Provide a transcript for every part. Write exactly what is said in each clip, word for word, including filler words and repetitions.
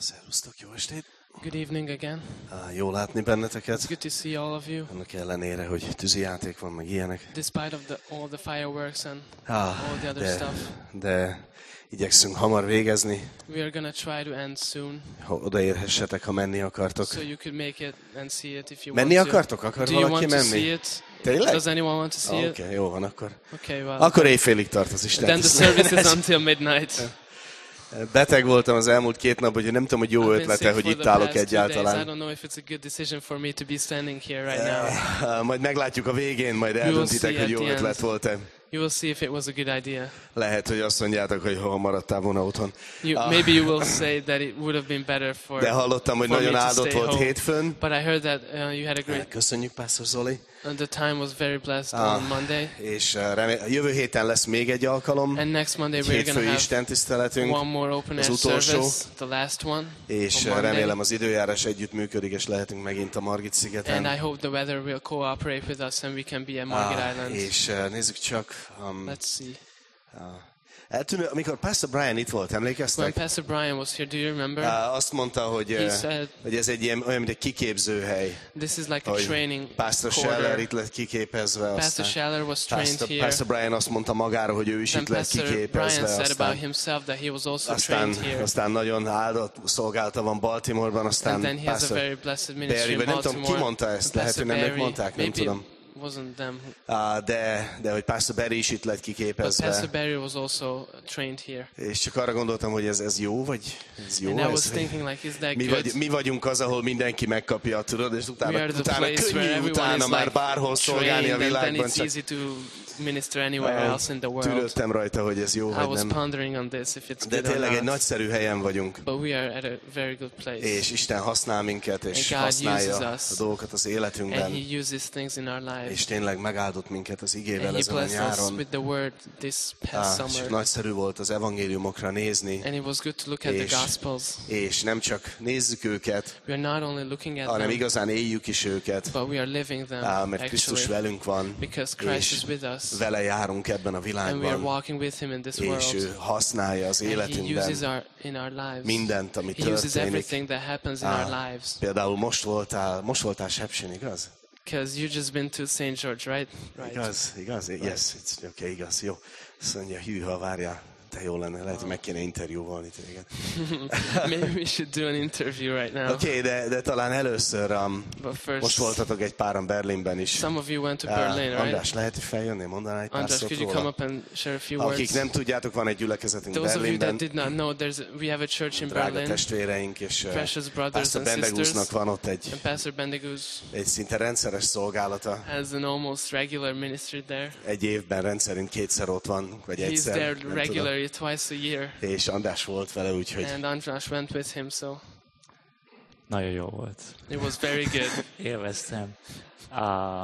Szervusztok, jó estét! Good evening again. Uh, jó látni benneteket. It's good to see all of you. Annak ellenére, hogy tűzijáték van, meg ilyenek. Despite of the, all the fireworks and Ah, all the other de, stuff. de igyekszünk hamar végezni. We are gonna try to end soon. Ha odaérhessetek, ha menni akartok. So you could make it and see it if you Menni want to. akartok? Akar Do you valaki want to menni? see it? Tényleg? Does anyone want to see Ah, it? Oké, okay, jó van akkor. Okay, well. Akkor éjfélig tart az Isten. Then the service is until midnight. Beteg voltam az elmúlt két nap, hogy nem tudom, hogy jó I've been ötlete, sick hogy for itt the állok past two days. I egyáltalán. don't know if it's a good decision for me to be standing here right now. Uh, majd meglátjuk a végén, majd will eldöntitek, see hogy at jó the ötlet end. volt-e. You will see if it was a good idea. Lehet, hogy azt mondjátok, hogy ha maradtál volna otthon. You, Ah. Maybe you will say that it would have been better for, De hallottam, hogy for me nagyon to áldott stay volt home. hétfőn. But I heard that uh, you had a great. Köszönjük, Pásztor Zoli. And the time was very blessed Ah. on Monday. És uh, remé- a jövő héten lesz még egy alkalom. And next Monday Egy we're going hétfői to have istentiszteletünk. one more open az air utolsó. service, the last one. És on uh, Monday. remélem az időjárás együtt működik, és lehetünk megint a Margit And I szigeten. hope the weather will cooperate with us and we can be at Margit Ah, Island. és uh, nézzük csak. Um, Let's see. uh, eltűnő, amikor Pastor Brian itt volt, When emlékeztek? Pastor Brian was here, do you remember? Uh, azt mondta, hogy, He uh, said, hogy ez egy ilyen, olyan, mint egy kiképzőhely. this is like a Hogy training Pastor Scheller quarter. itt lett kiképezve. Pastor aztán Scheller was trained Pastor, here. Pastor Brian azt mondta magáról, hogy ő is Then itt lett Pastor Brian kiképezve. said Aztán, about himself that he was also aztán, trained here. aztán nagyon áldott szolgálata van Baltimoreban, aztán And then he has a Pastor very blessed ministry Barry, in vagy nem tudom, Baltimore. ki mondta ezt, And lehet, hogy Pastor nem ők Barry, mondták, nem maybe tudom. it wasn't them. Uh, de, de hogy Pastor Barry is itt lett But Pastor kiképezve. Barry was also trained here. És csak arra gondoltam, hogy ez, ez jó, vagy ez jó? And I ez, was hogy thinking like, is that mi, good? vagy, mi vagyunk az, ahol mindenki megkapja, tudod, és We utána, are the utána place where könnyű everyone utána is már like bárhol szolgálni a trained, and then világban, it's csak easy to minister anywhere else in the world. tűrődtem rajta, hogy ez jó, I vagy was nem. pondering on this, if it's De good or tényleg egy not. nagyszerű helyen vagyunk, But we are at a very good place. és Isten használ minket, és And God használja uses us. a dolgokat az And életünkben, He uses things in our lives. és tényleg megáldott minket az igével And He ezen a blessed us nyáron. with the word this past Ah, és summer. nagyszerű volt az evangéliumokra nézni, And it was good to look at the és, Gospels. és nem csak nézzük őket, We are not only looking at hanem them, igazán éljük is őket, but we are living them ah, mert Krisztus actually. velünk van, Because Christ és is with us. vele járunk ebben a And we are világban, walking with Him in this és world. ő használja az And He uses életünkben our, in our lives. mindent, ami He uses történik. everything that happens in Ah, our lives. Például most voltál, most voltál Sepsin, igaz? Because you just been to Saint George, right? Right. Igaz, igaz? Yes, it's okay, igaz, jó. Azt mondja, hűha, várjál, de jó lenne, lehet, hogy meg kéne interjúvolni téged. Maybe we should do an interview right now. Oké, okay, de, de talán először, um, But first, most voltatok egy páran Berlinben is. some of you went to Ah, Berlin, right? András, lehet, hogy feljönni, mondaná egy pár András, szót could you come róla? up and share a few Akik words? nem tudjátok, van egy gyülekezetünk Those of you that Berlinben, did not know, there's we have a church in drága Berlin. testvéreink, és uh, Precious brothers Pastor and Bendegúznak sisters. van ott egy, And Pastor Bendeguz egy szinte rendszeres szolgálata. has an almost regular ministry there. Egy évben rendszerint kétszer ott van, vagy He's egyszer, there nem tudom. regularly twice a year. És András volt vele, úgyhogy And András went with him, so Nagyon jó volt. it was very good. Élveztem. Uh,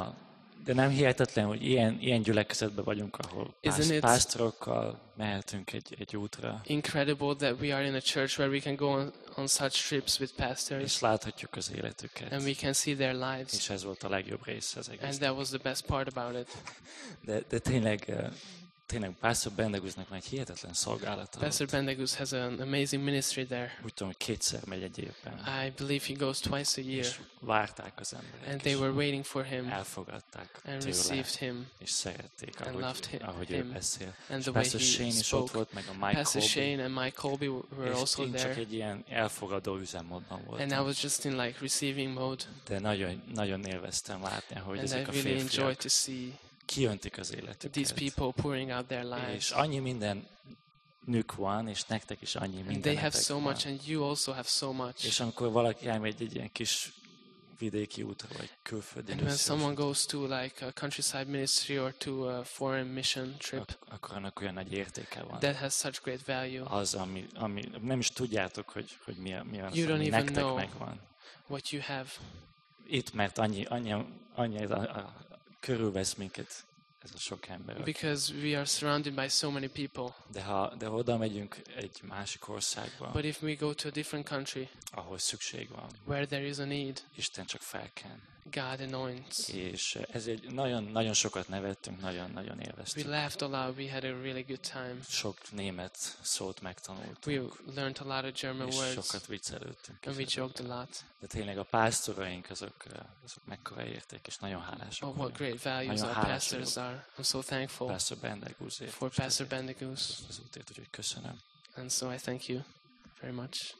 de nem hihetetlen, hogy ilyen, ilyen gyülekezetben vagyunk, ahol Isn't pász, it- pásztorokkal mehetünk egy, egy útra, Incredible that we are in a church where we can go on, on such trips with pastors és láthatjuk az életüket. and we can see their lives. És ez volt a legjobb része az And egész. that was the best part about it. De, de tényleg, uh, tényleg Pastor Bendegúznak van egy hihetetlen szolgálata. Pastor Bendeguz has an amazing ministry there. Úgy tudom, hogy kétszer megy egy évben. I believe he goes twice a year. És várták az emberek, And they és were waiting for him elfogadták and tőle, received him. és szerették, and ahogy, loved him- ahogy ő him. beszél. And És the way Pastor he Shane is ott spoke. volt, meg a Mike Pastor Colby. Shane and Mike Colby were És also én csak there. egy ilyen elfogadó üzemmódban And I voltam. was just in like receiving mode. De nagyon, nagyon élveztem látni, hogy And I ezek a really enjoyed férfiak to see kijöntik az these életüket. people pouring out their És lives. annyi minden nük van, és nektek is annyi And they have mindenetek so van. much and you also have so much. És amikor valaki elmegy egy ilyen kis vidéki útra, vagy külföldi And when missziós someone útra, goes to like a countryside ministry or to a foreign mission trip, ak- akkor annak olyan nagy értéke van. that has such great value. Az, ami, ami nem is tudjátok, hogy, hogy mi, a, mi az, You don't ami even nektek know. megvan. What you have. Itt, mert annyi, annyi, annyi a, a, körülvesz minket ez a sok ember. aki- Because we are surrounded by so many people. De ha, de ha oda megyünk egy másik országba, But if we go to a different country ahol szükség van, where there is a need, Isten csak felken. God anoints. És ezért nagyon-nagyon sokat nevettünk, nagyon-nagyon We élveztük. laughed a lot. We had a really good time. Sok német szót megtanultunk, We learned a lot of German és words, sokat viccelődtünk. and we joked a lot. De tényleg a pásztoraink azok, azok mekkora érték, és nagyon hálásak Oh, what vagyunk. great values Nagyon our hálás pastors vagyok. are. I'm so thankful Pastor Bendegúzért. for Pastor Bendegoose, Az útért, úgyhogy köszönöm. and so I thank you very much.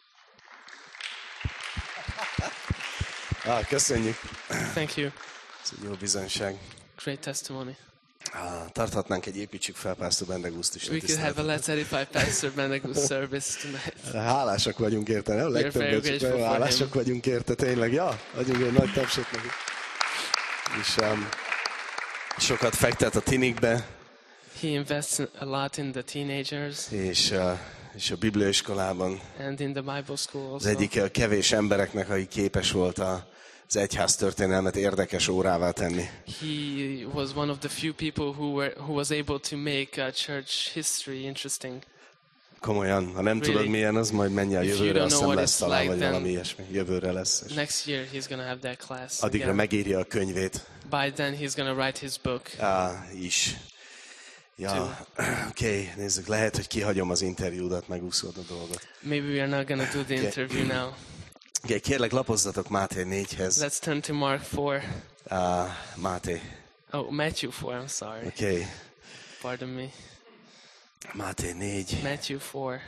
Ah, köszönjük. Thank you. Ez egy jó bizonyság. Great testimony. Ah, tarthatnánk egy építsük fel Pastor Bendegúzt is. We could have a Let's Edify Pastor Bendegoose service tonight. Hálásak vagyunk érte, nem? very Legtöbbet csak grateful nagyon for hálásak him. vagyunk érte, tényleg. Ja, adjunk egy nagy tapsot neki. És um, sokat fektet a tinikbe, He invests a lot in the teenagers és, uh, és a bibliaiskolában and in the Bible school az also. egyik a kevés embereknek, aki képes volt a, az egyház történelmet érdekes órává tenni. He was one of the few people who were who was able to make uh, church history interesting. Komolyan, ha nem Really? tudod milyen, az majd menj el If you jövőre, don't azt know hiszem what lesz it's talán, like, vagy then- valami ilyesmi. Jövőre lesz. És Next year he's gonna have that class. addigra again. megírja a könyvét By then he's gonna write his book. uh, is. Ja, oké, okay, nézzük, lehet, hogy kihagyom az interjúdat, megúszod a dolgot. Maybe we are not gonna do the interview now. Okay, kérlek, lapozzatok Máté négyhez. Let's turn to Mark four. Uh, Máté, Oh, Matthew four. I'm sorry. oké. Okay. Pardon me. Máté négy. Matthew four.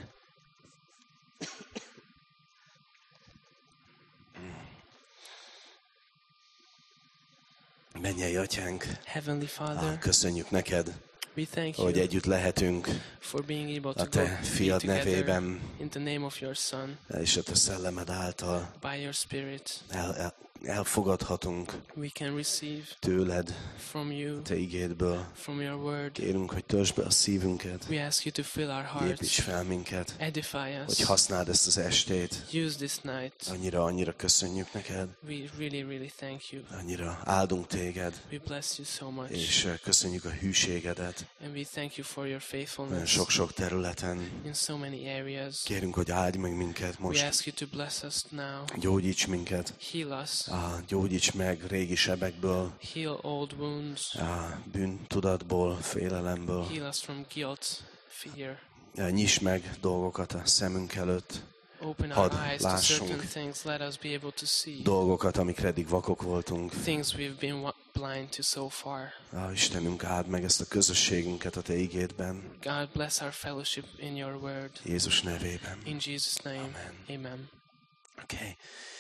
Mennyei atyánk, Heavenly ah, Father, köszönjük neked, we thank hogy you együtt lehetünk for being able to a go te be fiad together nevében, in the name of your Son, és a te szellemed által by your Spirit. el, el, elfogadhatunk We can receive tőled, from you, te igédből. from your word. Kérünk, hogy töltsd be a szívünket, We ask you to fill our építs hearts, fel minket, edify hogy us, használd ezt az estét. use this night. Annyira, annyira köszönjük neked, We really, really thank you. annyira áldunk téged, We bless you so much. és eh, köszönjük a hűségedet And we thank you for your nagyon faithfulness sok-sok területen. in so many areas. Kérünk, hogy áldj meg minket We most, ask you to bless us now. gyógyíts minket, Heal us. ah, gyógyíts meg régi sebekből, Heal old wounds. ah, bűntudatból, félelemből. Heal us from guilt, fear. Ah, Nyisd meg dolgokat a szemünk előtt, Open our Hadd eyes to lássunk. certain things. Let us be able to see dolgokat, amikre eddig vakok voltunk. things we've been wa- blind to so far. Ah, Istenünk, áld meg ezt a közösségünket a te igédben, God bless our fellowship in your word. Jézus nevében. In Jesus' name, Amen. amen. Oké. Okay.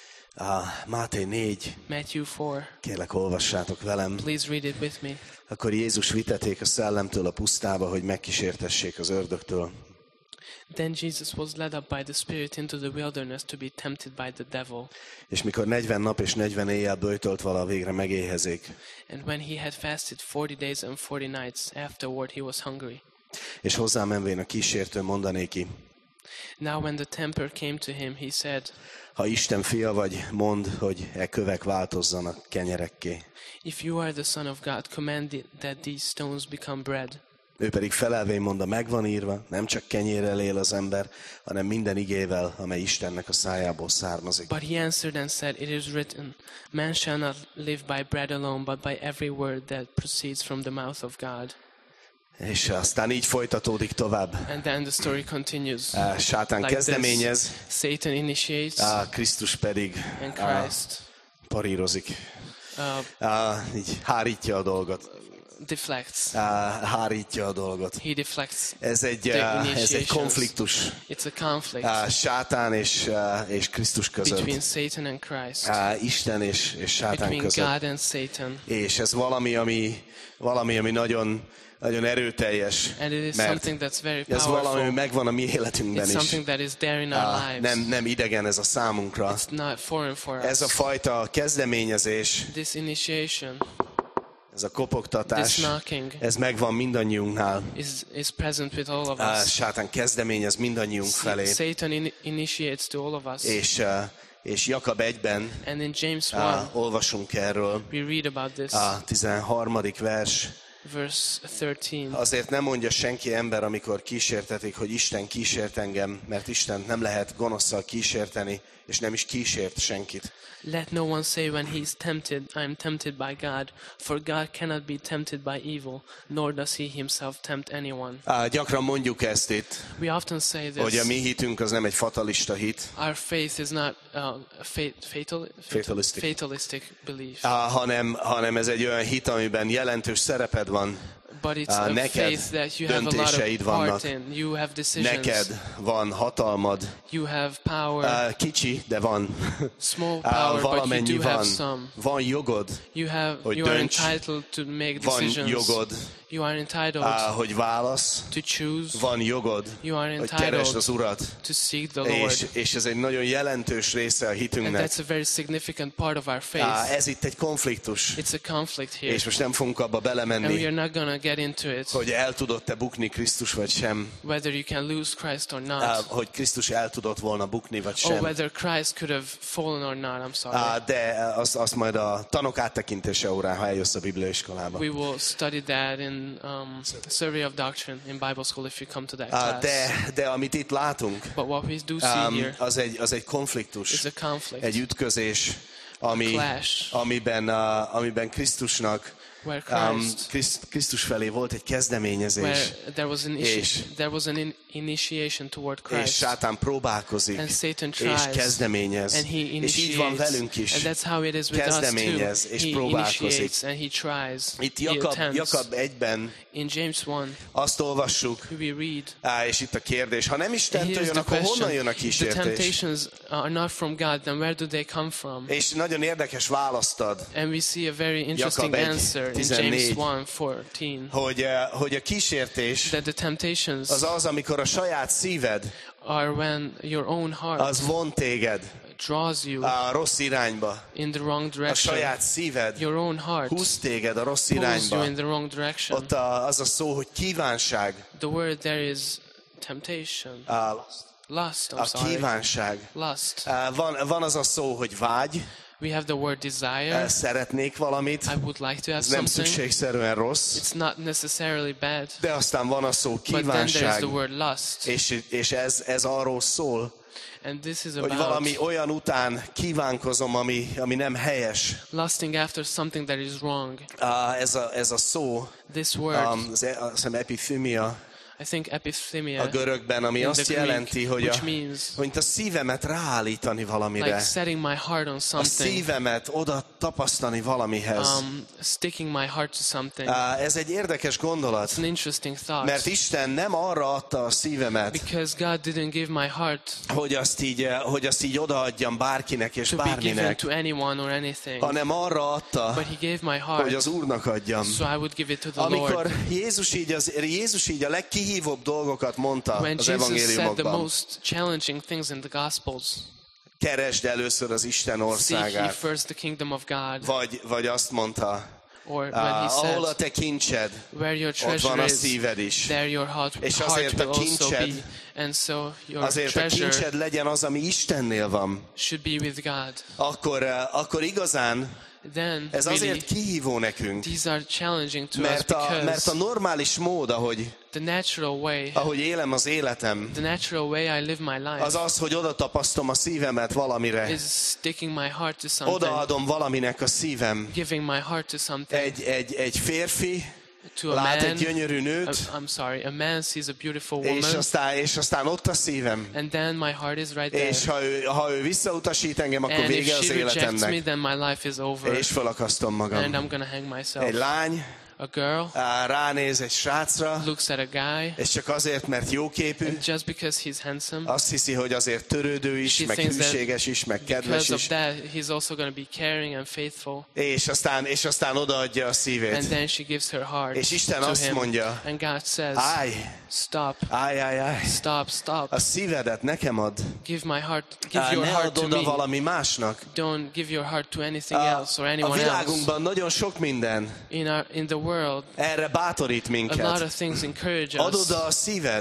Ah, Máté négy, Matthew four. kérlek, olvassátok velem. Please read it with me. Akkor Jézus viteték a szellemtől a pusztába, hogy megkísértessék az ördögtől. Then Jesus was led up by the Spirit into the wilderness to be tempted by the devil. És mikor negyven nap és negyven éjjel böjtölt vala, végre megéhezik. And when he had fasted forty days and forty nights, afterward he was hungry. És hozzámenvén a kísértő mondanéki, Now when the tempter came to him, he said, ha Isten fia vagy, mondd, hogy e kövek változzanak kenyerekké. If you are the Son of God, command it that these stones become bread. Ő pedig felelvén mondta, megvan írva, nem csak kenyérrel él az ember, hanem minden igével, amely Istennek a szájából származik. But he answered and said, It is written, Man shall not live by bread alone, but by every word that proceeds from the mouth of God. És aztán így folytatódik tovább. And then the story continues. Á, Sátán Like kezdeményez, this, Satan initiates, á, Krisztus pedig and á, Christ parírozik. uh, Á, így hárítja a dolgot. deflects. Á, hárítja a dolgot. He deflects. Ez egy, The á, ez egy initiations. konfliktus It's a conflict á, Sátán és, á, és Krisztus between között. Satan and Christ, Á, Isten és, és Sátán between között. God and Satan. És ez valami, ami, valami, ami nagyon, nagyon erőteljes, And it is mert something that's very ez valami, ami powerful. megvan a mi életünkben It's is. something that is there in our Á, lives. nem, nem idegen ez a számunkra. It's not foreign for Ez a us. fajta kezdeményezés, This initiation, ez a this kopogtatás, knocking ez megvan mindannyiunknál. is, is present with all of Á, us. Sátán kezdeményez mindannyiunk felé. Satan in, initiates to all of us. És, á, és Jakab egyben And in James á, one, olvasunk erről, we read about this. a tizenharmadik vers, verse thirteen. Azért nem mondja senki ember, amikor kísértetik, hogy Isten kísért engem, mert Isten nem lehet gonoszszal kísérteni, és nem is kísért senkit. Let no one say when he is tempted, I am tempted by God, for God cannot be tempted by evil, nor does he himself tempt anyone. Á, gyakran mondjuk ezt itt, We often say this. hogy a mi hitünk az nem egy fatalista hit, Our faith is not uh, a fa- fatal, Fatalistic. fatalistic belief, á, hanem, hanem ez egy olyan hit, amiben jelentős szereped van, but it's á, a neked faith that you have a lot döntéseid of vannak. part in. You have decisions. neked van hatalmad, You have power. á, kicsi, de van, Small á, power, but you valamennyi do have van, some. van jogod, You have. hogy You are dönts. entitled to make van decisions. jogod, You are entitled á, hogy válasz, to choose. van jogod, You are hogy keresd entitled az Urat, to seek the Lord. és, és ez egy nagyon jelentős része a And hitünknek. that's a very significant part of our Á, faith. ez itt egy konfliktus, It's a conflict here. és most nem fogunk abba And we belemenni, are not going to get into it, hogy el tudott-e bukni Krisztus, vagy sem, whether you can lose Christ or Á, not, hogy Krisztus el tudott volna bukni, vagy or sem. whether Christ could have fallen or not. I'm sorry. Á, de azt, azt majd a tanok áttekintése órán, ha eljössz a bibliaiskolába. We will study that in um, Survey of Doctrine in Bible school if you come to that Á, class. de, de amit itt látunk, But what we do see um, here az, egy, az egy konfliktus, is a conflict, egy ütközés, ami, clash. amiben, uh, amiben Krisztusnak, where um, Christ, Kriszt, Krisztus felé volt egy kezdeményezés, where there was an és- initi- there was an in- initiation toward és Christ, sátán próbálkozik, and Satan és tries, kezdeményez, and he és így van initiates, velünk is. and that's how it is with us too. Kezdeményez, és He próbálkozik. initiates and he tries. Itt He Jakab, attempts. Jakab egyben In James one, azt olvassuk, we read. á, és itt a kérdés, ha nem And Istentől here's jön, the akkor honnan question: jön a if the kísértés? temptations are not from God, then where do they come from? És nagyon érdekes választ ad, And we see a very interesting egy, answer in tizennégy. James one fourteen, hogy, eh, hogy a kísértés that the temptations az az, amikor a saját szíved are when your own heart az von téged draws you a rossz irányba. in the wrong A direction. saját szíved Your own heart húz téged a rossz pulls you irányba. in the wrong direction. Ott a, az a szó, hogy kívánság, The word there is temptation. a, Lust, I'm a sorry. kívánság. Lust. Á, Van, van az a szó, hogy vágy, We have the word desire. szeretnék valamit, I would like to have ez nem something. szükségszerűen rossz, It's not necessarily bad. de aztán van a szó But then there's kívánság, the word lust. és, és ez, ez arról szól, And this is hogy about valami olyan után kívánkozom, ami, ami nem helyes. lusting after something that is wrong. Á, Ez a, ez a szó, This word, um, az, e- azt hiszem epithymia I think a epithymia, görögben, ami in azt the Greek, jelenti, hogy a, which means hogy a szívemet ráállítani like valamire. setting my heart on A something, szívemet oda tapasztani valamihez. um, sticking my heart to something. Á, Ez egy érdekes gondolat, It's an interesting thought. mert Isten nem arra adta a szívemet, Because God didn't give my heart hogy azt így, eh, hogy azt így odaadjam bárkinek és to be given bárminek, to anyone or anything, hanem arra adta, but He gave my hogy heart az Úrnak adjam. so I would give it to the Amikor Lord. Jézus így, az, Jézus így a legkihívóbb dolgokat mondta When az Jesus said the evangéliumokban, most challenging things in the Gospels, keresd először az Isten seek ye országát, first the kingdom of God, vagy, vagy azt mondta, or when ah, He ahol a said, te kincsed, where your ott van treasure a is, szíved is. there your heart, És heart azért will a also kincsed- be. And so your Azért a treasure kincsed legyen az, ami Istennél van. should be with God. Akkor, eh, akkor igazán Then ez really, azért kihívó nekünk, these are challenging to us mert a, mert because a normális mód, ahogy, the natural way, ahogy élem az életem, the natural way I live my life az az, hogy oda tapasztom a szívemet valamire. is sticking my heart to something, Odaadom valaminek a szívem. giving my heart to something, Egy, egy, egy férfi to a lát egy man. gyönyörű A, nőt, I'm sorry, a man sees a beautiful és woman, aztán, és aztán ott a szívem. and then my heart is right there. És ha ő, ha ő visszautasít engem, akkor And if vége az she rejects me, életemnek. then my life is over, És felakasztom and magam. I'm gonna hang myself. Egy lány A girl á, ránéz egy srácra, looks at a guy, és csak azért, mert jóképű, and just because he's handsome, azt hiszi, hogy azért törődő is, She meg thinks that hűséges is, meg kedves because of is, that, he's also gonna be caring and faithful. és aztán, és aztán odaadja a And szívét. then she gives her heart És Isten to azt him. mondja, And God says, állj, stop, állj, állj, állj, stop, stop. a szívedet nekem add. Give my heart, give Á, your ne heart add to oda me. valami másnak. Don't give your heart to anything A, else or a anyone else. világunkban nagyon sok minden In our in the world, erre bátorít a lot minket. of things encourage Add us oda a szíved,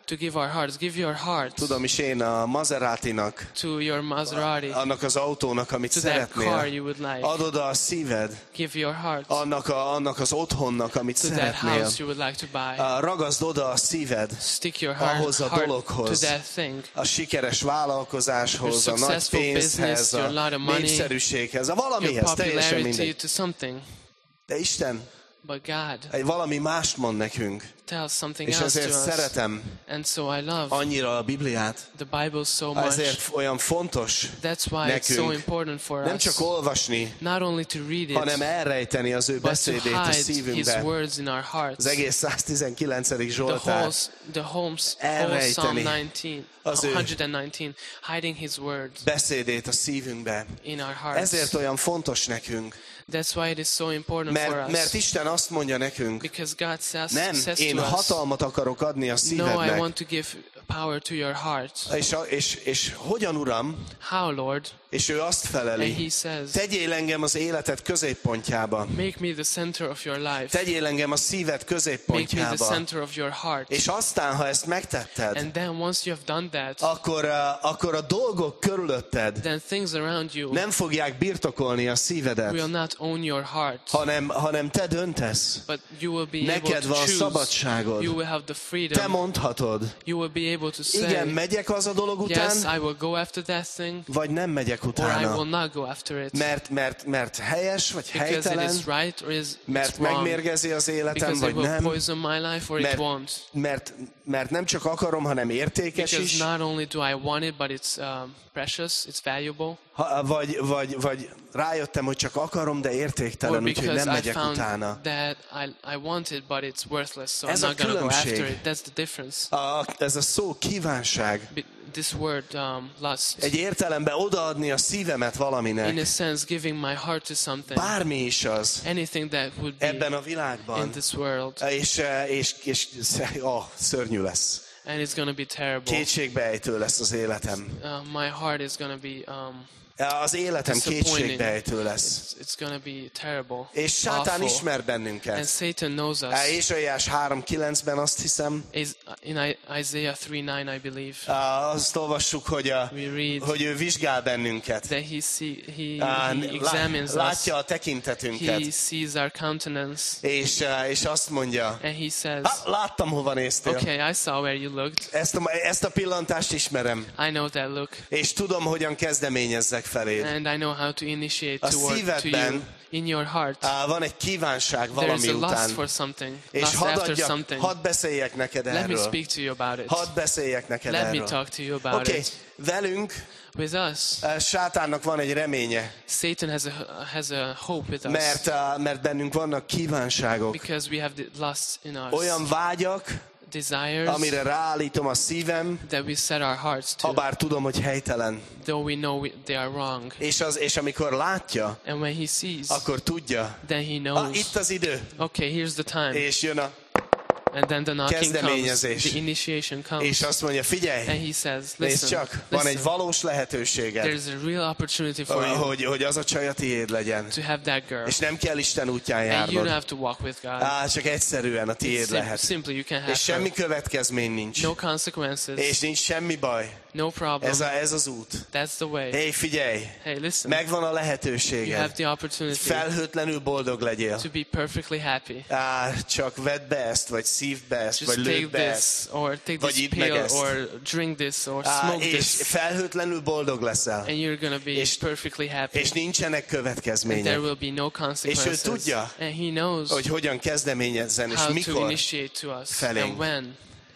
to give our hearts. Give your heart Tudom is én a Maseratinak, to your Maserati, annak az autónak, amit to that car szeretnél. you would like. Add oda a szíved, Give your heart annak, a, annak az otthonnak, amit to that szeretnél. house you would like to buy. Uh, Ragaszd oda a szíved Stick your heart, ahhoz a heart dologhoz, to that thing. a sikeres vállalkozáshoz, Your a nagy successful pénzhez, business, your a lot of money, népszerűséghez, a Your valamihez, teljesen popularity mindegy. to something. De Isten But God egy valami mást mond nekünk, tells something és else to ezért us. szeretem And so I love annyira a Bibliát. the Bible so much. Ezért olyan fontos That's why it's so nekünk important for nem us. csak olvasni, Not only to read it, hanem elrejteni az ő but to beszédét a hide His szívünkbe. words in our hearts. Az egész száztizenkilencedik The whole, Zsoltár. the whole, whole Psalm Elrejteni nineteen, az ő one nineteen, hiding His words beszédét a szívünkbe. in our hearts. Ezért olyan fontos nekünk, That's why it is so important for mert, us. mert Isten azt mondja nekünk, Because God says, nem, says én to us, hatalmat akarok adni a no, I szívednek. want to give power to your heart. És, a, és, és hogyan, Uram? How, Lord? És ő azt And feleli, He says, tegyél engem az életed középpontjába. make me the center of your life. Tegyél engem a szíved Make me the középpontjába. center of your heart. És aztán, ha ezt megtetted, And then once you have done that, akkor, uh, akkor a dolgok körülötted then things around you nem fogják birtokolni a szívedet, will not own your heart, hanem, hanem te döntesz. but you will be able Neked to van choose. szabadságod. You will have the Te freedom. mondhatod, You will be able to igen, say, megyek az a dolog yes, után, I will go after that thing, vagy nem megyek or I will utána. not go after it. Mert, mert, mert helyes, vagy Because it helytelen, is right or is mert it's wrong. megmérgezi az életem, Because vagy it will nem. poison my life or it Mert, won't. mert, mert nem csak akarom, hanem értékes Because is, not only do I want it, but it's um, precious, it's valuable. ha, vagy, vagy, vagy rájöttem, hogy csak akarom, de Or értéktelen, úgyhogy because nem I megyek found utána. that I, I want it, but it's worthless, so Ez I'm a not going to go after különbség. it. That's the difference. A, ez a szó kívánság. Be- This word, um, lust, Egy értelemben odaadni a szívemet in a valaminek. sense, giving my heart to something, Bármi is az anything that would be ebben a in világban. this world, És, és, és ó, szörnyű lesz. and it's going to be terrible. Kétségbeejtő lesz az életem. Uh, my heart is going to be um, Az életem disappointing. kétségbeejtő lesz. It's, it's going to be terrible, És sátán awful. ismer And bennünket. Satan knows us. Ézsaiás három kilencben azt hiszem, Is- In I- Isaiah three nine, I believe, á, azt olvassuk, hogy, a, we read hogy ő vizsgál bennünket. that he, see, he, Á, he examines us. Látja a He tekintetünket. sees our countenance, És, á, és azt mondja, and he says, "Há, láttam, hova néztél. okay, I saw where you looked. Ezt a, ezt a pillantást ismerem. I know that look, És tudom, hogyan kezdeményezzek feléd. and I know how to initiate A toward to you. szívedben In your heart, Á, van egy kívánság there is valami a lust után. for something, És lust hadd, after adja, something. hadd beszéljek neked Let me erről. speak to you about it. Hadd beszéljek neked Let me erről. talk to you about Oké, it. velünk With us, á, sátánnak van egy reménye, Satan has a has a hope with us, mert, á, mert bennünk vannak kívánságok. because we have the lust in us, Olyan vágyak, desires amire ráállítom a szívem, that we set our hearts to, habár tudom, hogy helytelen. though we know we, they are wrong. És, az, és amikor látja, And when he sees, akkor tudja, then he ah, knows, itt az idő, okay, here's the time. és jön a, And then the knocking comes, kezdeményezés. the initiation comes. és azt mondja, figyelj, And he says, nézd listen, csak, van egy listen, valós lehetőséged, there's a real opportunity for you hogy, hogy az a csaj a tiéd legyen. to have that girl. És nem kell Isten útján And you don't járnod. have to walk with God. Á, csak egyszerűen a tiéd Sim- lehet. simply, you can have És semmi her. következmény nincs. No consequences, És nincs semmi baj. no problem. Ez, a, ez az út. That's the way. Hé, figyelj, Hey, listen, megvan a you have lehetőséged. the opportunity Felhőtlenül boldog legyél. to be perfectly happy. Á, csak vedd be ezt, vagy szívd be ezt, Just vagy take lőd be ezt. this, or take Vagy this idd meg pill, ezt. or drink this, or Á, smoke és this, felhőtlenül boldog leszel. and you're gonna be és- perfectly happy. És nincsenek And there következmények. will be no consequences. tudja, And he knows Hogy hogyan kezdeményezzen, és how to mikor. initiate to us felénk. and when.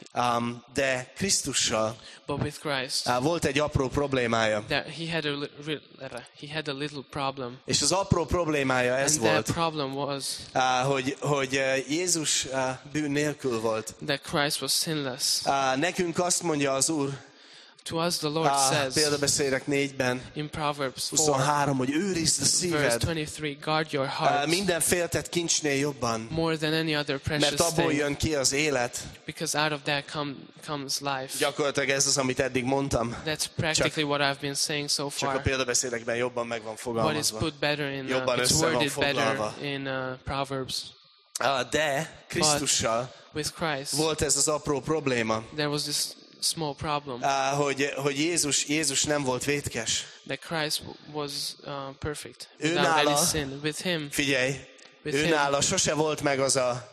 Um, de Krisztussal But with Christ, á, volt egy apró problémája. that he had a li- re- he had a little problem, És az apró problémája ez and that volt, problem was á, hogy, hogy eh, Jézus á, bűn nélkül volt. that Christ was sinless. Á, Nekünk azt mondja az Úr, To us, the Lord á, says példabeszédek négyben, in Proverbs four, huszonhárom, hogy őrizd a verse szíved twenty-three, guard your á, heart minden féltett kincsnél jobban, more than any other precious mert abból thing, jön ki az élet. because out of that come, comes life. Gyakorlatilag ez az, amit eddig mondtam. That's practically what I've been saying so Csak a far. példabeszédekben jobban meg van But it's fogalmazva. put better in, uh, Jobban it's össze van worded better foglalva. in uh, Proverbs. Ah, De Krisztussal With Christ, volt ez az apró probléma, there was this small problem ah, hogy, hogy Jézus, Jézus nem volt vétkes. that Christ was uh, perfect, Ő without nála- any sin. With him, Figyelj, With ő him. nála sose volt meg az a,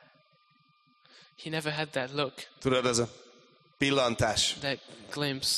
he never had that look, tudod, az a pillantás. that glimpse,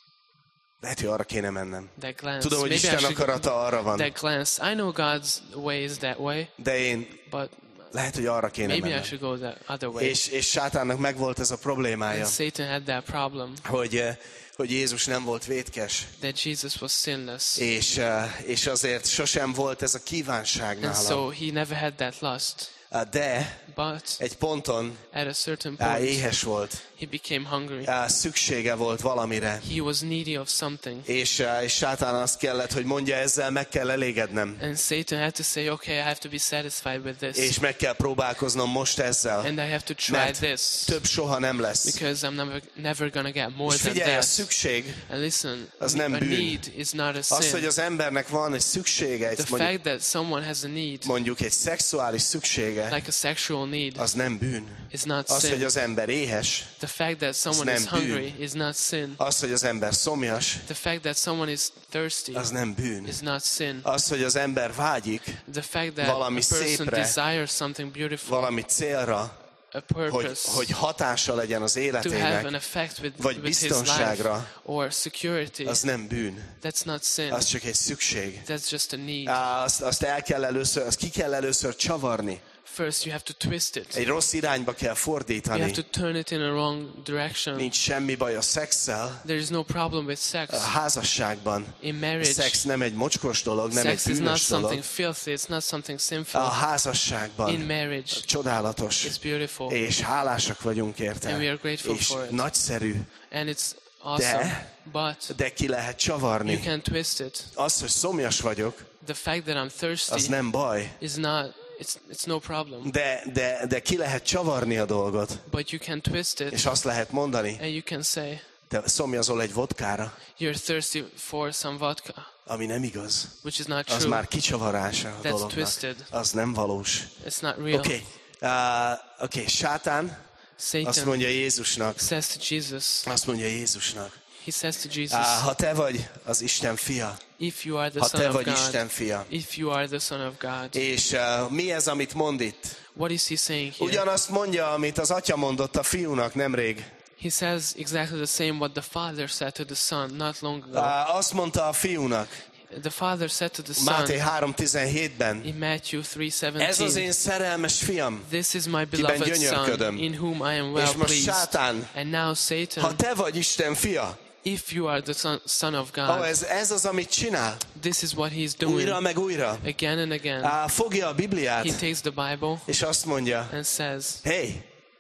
Lehet, hogy arra kéne mennem. that glance. Tudom, hogy Maybe I Isten should- akarata arra van, that glance. I know God's way is that way, de én but lehet, hogy arra kéne maybe I mennem. should go that other way. És, és sátánnak megvolt ez a problémája, And Satan had that problem, hogy, eh, hogy Jézus nem volt vétkes, that Jesus was sinless. és, eh, és azért sosem volt ez a kívánság And nála. so he never had that lust. Ah, De But egy ponton at a certain ah, point, éhes volt, he became hungry. ah, szüksége volt valamire, He was needy of something. és, ah, és sátán azt kellett, hogy mondja, ezzel meg kell elégednem, And Satan had to say, okay, I have to be satisfied with this. és meg kell próbálkoznom most ezzel, And I have to try mert this. több soha nem lesz. Because I'm never, never going to get more És than figyelj, a that. szükség, And listen, az a nem bűn. need is not a az, hogy sin. az embernek van egy szüksége, egy, The mondjuk, fact that someone has a need, mondjuk egy szexuális szüksége, like a sexual need, az nem bűn. is not Az, hogy sin. az ember éhes, The fact that someone nem is bűn. hungry is not sin. az, hogy az ember szomjas, The fact that someone is thirsty az nem bűn. is not sin. Az, hogy az ember vágyik The fact that valami a person szépre, desires something beautiful, valami célra, a hogy, purpose, hogy hatása legyen az to have an életének, effect with, vagy with his life biztonságra, or security, az nem bűn. that's not sin. Az csak egy szükség. That's just a need. Á, Azt, azt el kell először, azt ki kell először csavarni. First, you have to twist it. Egy rossz irányba kell You fordítani. have to turn it in a wrong direction. Nincs semmi baj a szexszel. There is no problem with sex. A házasságban In a marriage, szex nem egy mocskos dolog, nem egy sex is not bűnös dolog. something filthy. It's not something A sinful. In házasságban marriage, csodálatos, it's beautiful. és hálásak vagyunk érte, And we are grateful és for it. nagyszerű, And it's awesome. But de ki lehet you csavarni. can twist it. Az, hogy szomjas vagyok, The fact that I'm az thirsty nem baj, is not, it's, it's no problem. de, de, de ki lehet csavarni a dolgot, But you can twist it és azt lehet mondani, and you can say, te szomjazol egy vodkára, you're thirsty for some vodka, ami nem igaz. which is not Az true. már kicsavarása a That's dolognak. twisted. Az nem valós. It's not real. Oké, okay. uh, okay. Sátán azt Satan mondja Jézusnak, says to Jesus, azt mondja Jézusnak, he says to uh, Jesus, ha te vagy az Isten fia, if you are the ha Son te of vagy God, Isten fia, if you are the Son of God, és uh, mi ez, amit mond itt? what is he saying here? Ugyanazt mondja, amit az atya mondott a fiúnak nemrég. He says exactly the same what the Father said to the Son not long ago. Uh, azt mondta a fiúnak, The Father said to the Máté Son három tizenhétben, in Matthew three ez az seventeen, én szerelmes fiam. this is my beloved Son, gyönyörködöm. in whom I am well És most pleased. Sátán, And now ha Satan, te vagy Isten fia, if you are the Son, son of ó, God, ez, ez az, amit csinál, this is what he's újra doing meg újra. again and again. Uh, fogja a Bibliát, He takes the Bible és azt mondja, and says, hey,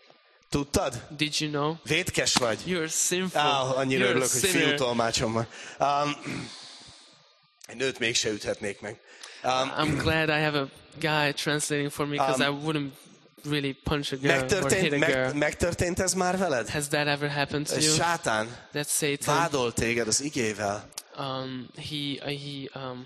tudtad? did you know? Vétkes vagy. You're sinful. Á, annyira You're a örülök, hogy fiú sinner. tolmácsom van. Um, egy nőt mégse üthetnék meg. Um, I'm glad I have a guy translating for me because Um, I wouldn't really punch a girl or hit megtörtént, a girl. meg, megtörtént ez már veled? Has that ever happened to you? Sátán That Satan, vádol téged az igével. um, he, uh, he um,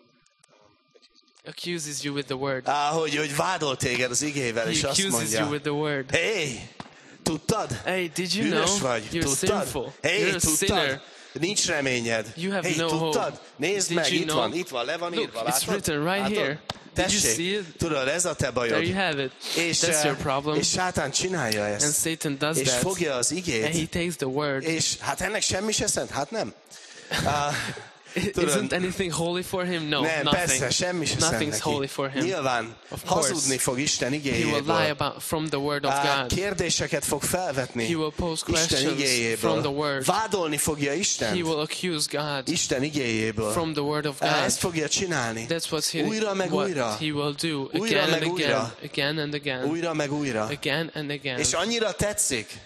accuses you with the word. Á, hogy, hogy vádol téged az igével, He és azt accuses you mondja, with the word. hey, tudtad? Hey, did you Bűnös know vagy, you're tudtad? sinful? Hey, You're a sinner. tudtad? Nincs reményed. You have hey, no tudtad? hope. Nézd Did meg, you itt know? van, itt van, le van Look, írva, it's látod? written right Látod? here. Did you Tessék, see it? tudod, ez a te bajod. There you have it. És, That's eh, your problem. és Sátán csinálja And ezt. Satan does És that. fogja az And he igét. takes the word. És hát ennek semmi se szent? Hát nem. Uh, Isn't anything holy for him? No, nem, nothing. persze, semmi se szent Nothing's neki. holy for him. Nyilván Of course. hazudni fog Isten He will lie igéjéből. about from the word of Uh, God. kérdéseket fog felvetni He will pose Isten questions from the igéjéből. word. Vádolni fogja He Isten will accuse God Isten igéjéből. from the word of Uh, God. ezt fogja csinálni. That's what he, Újra meg what újra. he will do Újra again meg and again, újra. again and again, Újra meg újra. again and again. És annyira tetszik,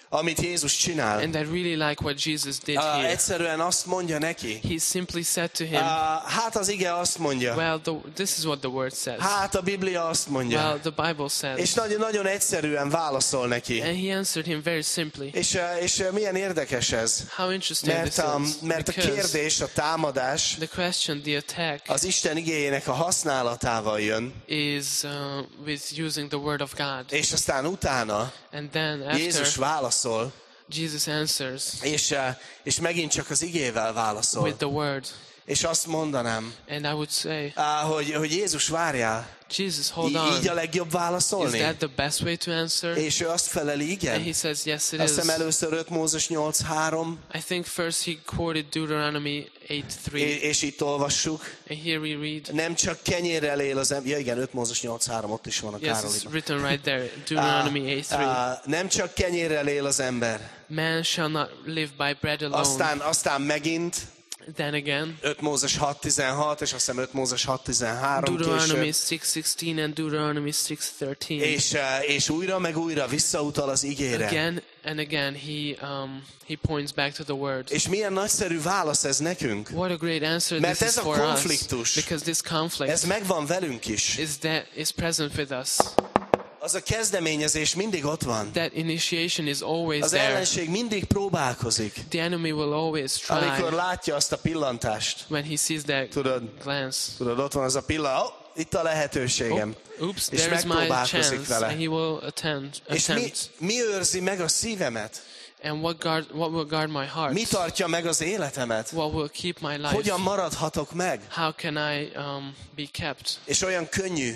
amit Jézus csinál. And I really like what Jesus did Uh, here. egyszerűen azt mondja neki. He simply said to Uh, him, hát az ige azt mondja. well, the, this is what the word says. Hát a Biblia azt mondja. Well, the Bible says. És nagyon, nagyon egyszerűen válaszol neki. And he answered him very simply. És, uh, és uh, milyen érdekes ez. How interesting Mert this a, is. mert a Because kérdés, a támadás the question, the attack, az Isten igéjének a használatával jön. is uh, with using the word of God. És aztán utána And then Jézus after, válaszol, Jesus answers és, uh, és megint csak az igével válaszol. with the word. És azt mondanám, And I would say, uh, hogy, hogy Jézus, várjál, Jesus, hold í- on. így a legjobb Is válaszolni? that the best way to answer? És ő azt feleli, And he igen. says, yes, it Azt is. hiszem először öt Mózes nyolc három, I think first he quoted Deuteronomy eight three. és, és itt olvassuk. And here we read, Nem csak kenyérrel él az ember. Ja igen, öt Mózes nyolc három, ott is van a yes, it's Károliban. written right there, Deuteronomy eight three. Ah, nem csak kenyérrel él az ember. Man shall not live by bread alone. Aztán, aztán megint Then again, öt Mózes hat tizenhat, és azt hiszem öt Mózes hat tizenhárom Deuteronomy később. six sixteen and Deuteronomy six thirteen. És, eh, és újra meg újra visszautal az igére. Again and again, he um, he points back to the word. És milyen nagyszerű válasz ez nekünk. What a great answer Mert this ez is a for us, konfliktus. because this conflict Ez megvan velünk is. is that is present with us. Az a kezdeményezés mindig ott van. That initiation is always Az there. ellenség mindig próbálkozik. The enemy will always Amikor try látja azt a pillantást. when he sees that Tudod, glance. tudod, ott van az a pillanat. Oh, itt a lehetőségem. Oops, És there's my megpróbálkozik chance, vele. and he will attend, És mi, attempt. mi őrzi meg a szívemet? And what guard, what will guard my heart? Mi tartja meg az életemet? What will keep my life? Hogyan maradhatok meg? How can I um, be kept? És olyan könnyű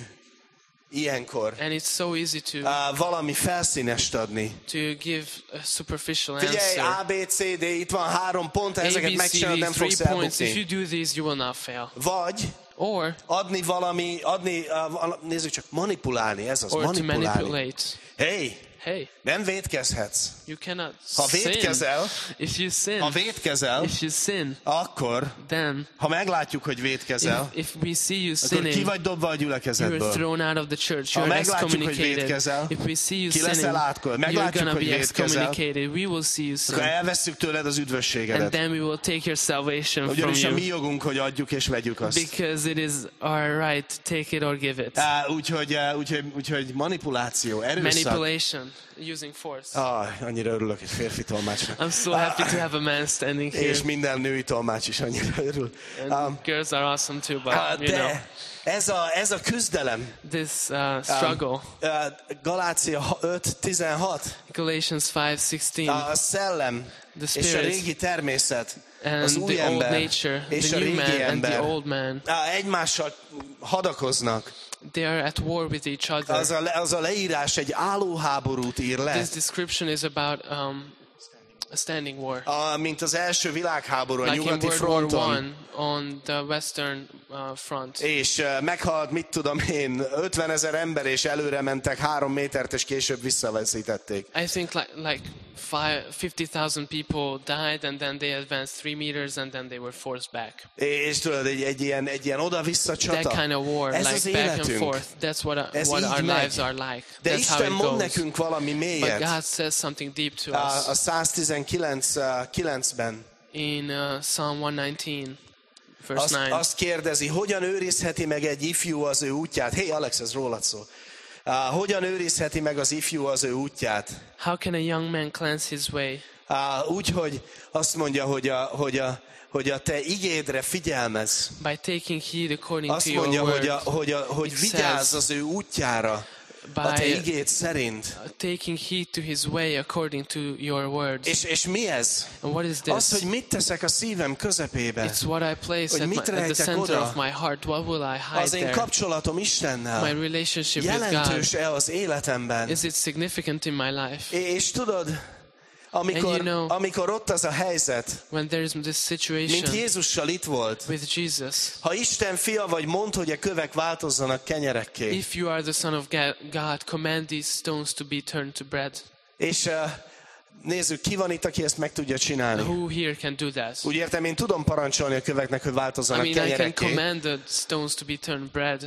ilyenkor And it's so easy to uh, valami felszínest adni. to give a superficial Figyelj, answer. A, B, C, D, itt van három pont, ha A, ezeket B, C, megcsinálod, D, nem three fogsz points. If you elbukni. do this, you will not fail. Vagy Or adni valami, adni, uh, nézzük csak, manipulálni, ez az, or to manipulálni. manipulate. Hey, Hey, nem vétkezhetsz. you cannot Ha sin. vétkezel, If you sin, ha vétkezel, if you sin, akkor, then ha meglátjuk, hogy vétkezel, if, if we see you akkor ki sinning, vagy dobva a you're gyülekezetből. thrown out of the church. Ha You're meglátjuk, hogy excommunicated. vétkezel, If we see you ki leszel sinning, átkol. you're Meglátjuk, gonna hogy be vétkezel, excommunicated. We will see you sin, akkor elvesszük tőled az and üdvösségedet. then we will take your salvation from Ugyanis a mi you, jogunk, hogy adjuk és vegyük azt. because it is our right to take it or give it. Á, Úgyhogy, á, úgyhogy, úgyhogy manipuláció, erőszak. Manipulation, using force. Ah, annyira örülök egy férfi tolmácsnak. I'm so happy to have a man standing here, És minden női tolmács is annyira örül. and Um, girls are awesome too. But ah, you know, de ez a, ez a küzdelem, this uh, struggle. uh, Galácia öt tizenhat, Galatians five sixteen. a szellem The és a spirit régi természet, and az új the old ember nature, és the a new régi man and the ember old man, ah, egymással hadakoznak. they are at war with each other. Az a, le- az a leírás egy álló háborút ír le, This description is about um, a standing war, a, mint az első világháború a like in nyugati World War fronton. One on the western uh, front. És uh, meghalt, mit tudom én, ötvenezer ember, és előre mentek három métert, és később visszaveszítették. I think like like five, fifty thousand people died, and then they advanced three meters, and then they were forced back. És tudod, egy, egy ilyen, egy ilyen oda-vissza csata. That kind of war, Ez az like back and életünk. forth. That's what, Ez what így our megy. lives are like. De That's how Isten it mond goes. nekünk valami But mélyet. God says something deep to A, us a száz tizenkilenc kilencben in uh, Psalm one nineteen, verse azt, nine. azt kérdezi, hogyan őrizheti meg egy ifjú az ő útját? Hé, hey, Alex, ez rólad szól. Uh, hogyan őrizheti meg az ifjú az ő útját? How can a young man cleanse his way? Uh, úgy, hogy azt mondja, hogy a, hogy a, hogy a te igédre figyelmez. By taking heed according Azt to your mondja, word. hogy, a, hogy, a, hogy It vigyázz says, az ő útjára a te by igéd szerint. taking heed to his way according to your words. És, és mi ez? And what is Az, this? hogy mit teszek a szívem közepébe. It's what I place Hogy at, mit my, at the rejtek center oda? of my heart. What will I hide Az én there? kapcsolatom Istennel My relationship with God. jelentős-e az életemben? Is it significant in my life? És tudod, amikor, And you know, amikor ott az a helyzet, When there is this mint situation Jézussal itt volt, with Jesus, ha Isten fia vagy, mondd, hogy a kövek változzanak kenyerekké. if you are the Son of Ga- God, command these stones to be turned to bread. És uh, nézzük, ki van itt, aki ezt meg tudja csinálni. Who here can do that? Úgy értem, én tudom parancsolni a köveknek, hogy I változzanak mean, I can kenyerekké. command the stones to be turned bread.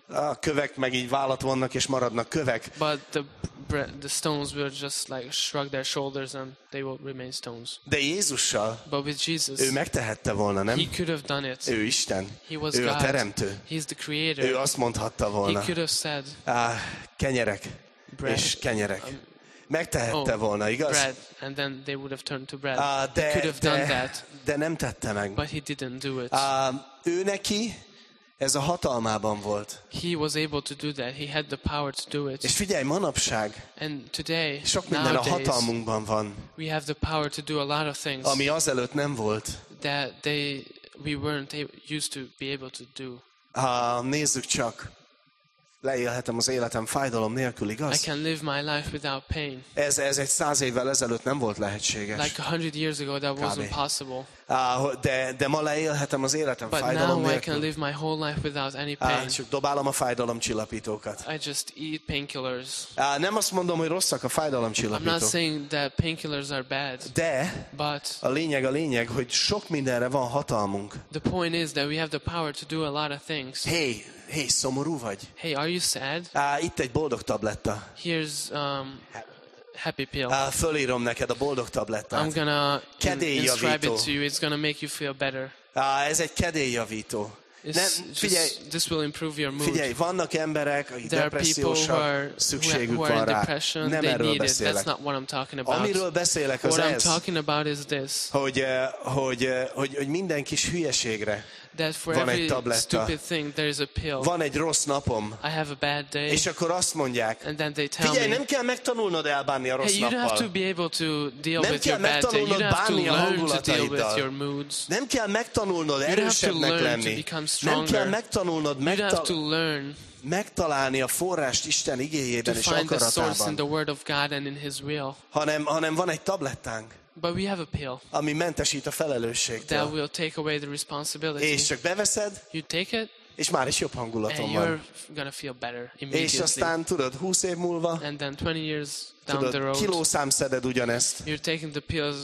A kövek meg így vállat vannak, és maradnak kövek. But the bre- the stones will just like shrug their shoulders and they will remain stones. De Jézussal But with Jesus, ő megtehette volna, nem? he could have done it. Ő Isten. He was Ő a God. teremtő. He's the Ő creator. azt mondhatta He volna. could have said, Á, kenyerek bread, és kenyerek. um, Megtehette oh, volna, igaz? bread, and then they would have turned to bread. Á, He de, could have done de, that, de nem tette meg. but he didn't do it. Á, ő neki ez a hatalmában volt. He was able to do that. He had the power to do És it. figyelj, manapság And today, sok minden a nowadays, hatalmunkban van, we have the power to do a lot of things ami azelőtt nem volt. that they we weren't a- used to be able to do. Ha nézzük csak, leélhetem az életem fájdalom nélkül, I igaz? can live my life without pain. Ez, ez egy száz évvel ezelőtt nem volt lehetséges. Like a hundred years ago, that wasn't possible. Á, de, de ma leélhetem az életem But fájdalom now I can nélkül. live my whole life without any Á, pain. csak dobálom a fájdalomcsillapítókat. I just eat painkillers. Á, nem azt mondom, hogy rosszak a I'm not fájdalomcsillapítók. saying that painkillers are bad, De but a lényeg a lényeg, hogy sok mindenre van hatalmunk. the point is that we have the power to do a lot of things. Hé, hé, szomorú vagy? Hey, are you sad? Á, itt egy boldog tabletta. Here's um, happy pill. Á, fölírom neked a boldog I'm tablettát. gonna in- Kedélyjavító. inscribe it to you. It's gonna make you feel better. Á, ez egy kedélyjavító. It's Nem, figyelj, just, this will improve your mood. figyelj, vannak emberek, akik There are people who depressziósak, are, who, szükségük who are van in rá. depression. Nem They erről need it. That's beszélek. not what I'm talking about. Amiről beszélek, az What I'm ez, talking about is this. hogy, eh, hogy, eh, hogy, hogy minden kis hülyeségre That for van egy every tabletta. stupid thing, there is a pill. van egy rossz napom, I have a bad day. és akkor azt mondják, And then they tell figyelj, me, nem kell megtanulnod elbánni a rossz hey, you don't have to nappal. be able to deal Nem with kell your bad day. You megtanulnod don't have to bánni a learn to deal with hangulataiddal. your moods. Nem kell megtanulnod have to erősebbnek learn to lenni. become Nem stronger. kell megtanulnod You have megtal- to learn megtalálni a forrást Isten to igéjében és find the source in akaratában, the Word of God and in His will. hanem, hanem van egy tablettánk, But we have a pill ami mentesít a that felelősségtől. will take away the responsibility. És csak beveszed, You take it, és már is jobb hangulatom and van. you're gonna feel better És immediately. aztán tudod, húsz év múlva, And then twenty years down the tudod, road, kilószám szeded ugyanezt, you're taking the pills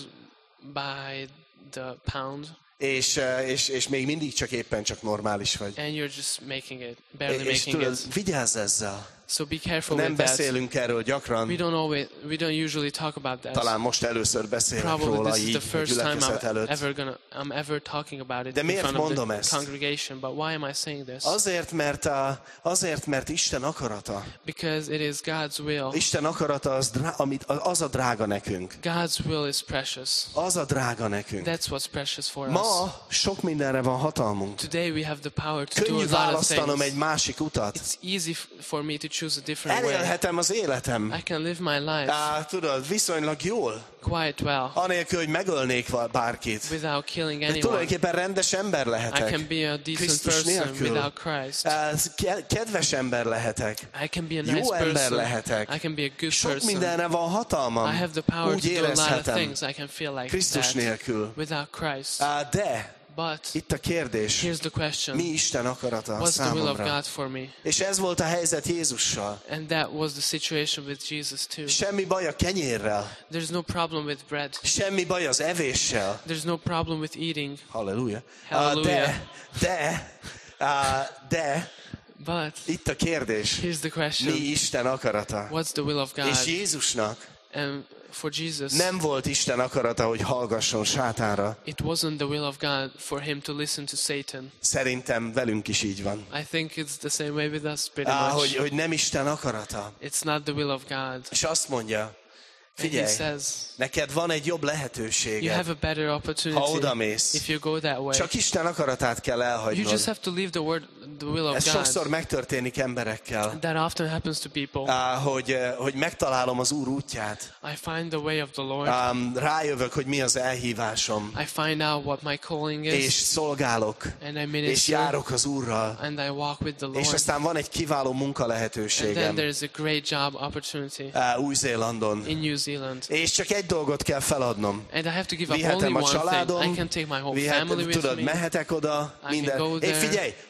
by the pound, és, eh, és, és még mindig csak éppen csak normális vagy. and you're just making it, barely És making tudod, it. vigyázz ezzel. So be careful Nem with that. beszélünk erről We gyakran, don't always, we don't usually talk about that. talán most először beszélek Probably róla this is így the a first time gyülekezet I'm előtt. ever gonna, I'm ever talking about it De in miért front of mondom the ezt? congregation. But why am I saying this? Azért, mert, a, azért, mert Isten akarata. Because it is God's will. Isten akarata az, drá, amit, az a drága nekünk. God's will is precious. Az a drága nekünk. That's what's precious for us. Ma sok mindenre van hatalmunk. Today we have the power to do Könnyű a lot of választanom egy things. másik utat. It's easy f- for me to choose a different way. Elélhetem az életem. I can live my life Á, tudod, viszonylag jól. quite well Anélkül, hogy megölnék val- bárkit. without killing De anyone. tulajdonképpen rendes ember I lehetek. can be a decent Krisztus person nélkül. without Christ. Á, ke- kedves ember lehetek. I can be a Jó nice ember person. lehetek. I can be a good Sok person. mindenre van I hatalmam. have the power Úgy to do a lot of érezhetem. things. I can feel like Krisztus that nélkül. without Christ. Á, De But itt a kérdés. here's the question. Mi Isten akarata What's the will of számomra? God for me? És ez volt a helyzet Jézussal. And that was the situation with Jesus too. Semmi baj a kenyérrel. There's no problem with bread. Semmi baj az evéssel. There's no problem with eating. Halleluja. Halleluja. De, de, á, de, But itt a kérdés. here's the Mi question. Isten akarata? What's the will of És God? Jézusnak And for Jesus, nem volt Isten akarata, hogy hallgasson sátánra. it wasn't the will of God for him to listen to Satan. Szerintem velünk is így van. I think it's the same way with us pretty Á, hogy, much. hogy nem Isten akarata. It's not the will of God. És azt mondja, And he figyelj, says, neked van egy jobb you lehetőséged, have a better ha opportunity odamész. if you go that way. Csak Isten akaratát kell You elhagynod. just have to leave the word, the will of Ez sokszor God. megtörténik emberekkel, That often happens to people. Á, hogy, eh, hogy megtalálom az Úr útját. I find the way of the Lord. Ám, rájövök, hogy mi az elhívásom, I find out what my calling és is. szolgálok, And I és minister. járok az Úrral. And I walk with the És Lord. aztán van egy kiváló munka And then lehetőségem there's a great job opportunity á, Új-Zélandon. in New Zealand. És csak egy dolgot kell feladnom. And I have to give up only Vihetem a one thing. I családom, can take my whole vihetem, family with tudod, me. mehetek oda, can minden. go Én there. figyelj, ha most